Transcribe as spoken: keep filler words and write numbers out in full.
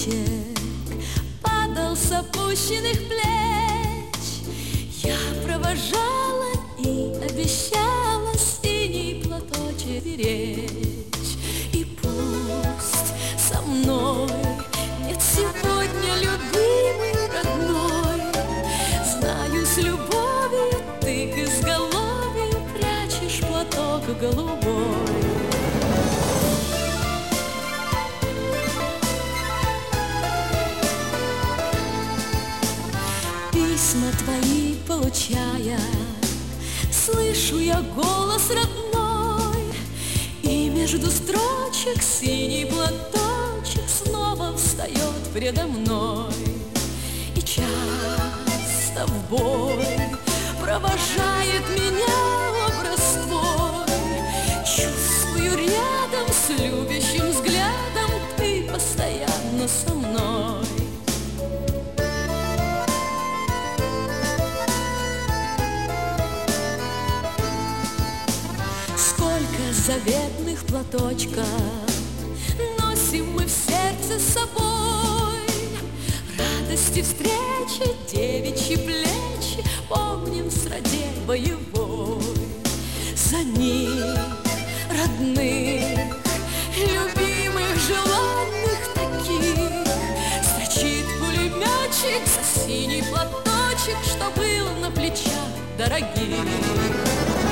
цветочек падал с опущенных плеч. Я провожала и обещала синий платочек беречь. И пусть со мной нет сегодня любимый родной, знаю, с любовью ты к изголовью прячешь платок голубой. Письма твои получая, слышу я голос родной, и между строчек синий платочек снова встает предо мной. И часто в бой провожает меня образ твой. Чувствую рядом с любящим взглядом ты постоянно со мной. Заветных платочков носим мы в сердце с собой. Радости встречи, девичьи плечи помним с роде боевой. За них, родных, любимых, желанных таких, строчит пулеметчик за синий платочек, что был на плечах дорогих.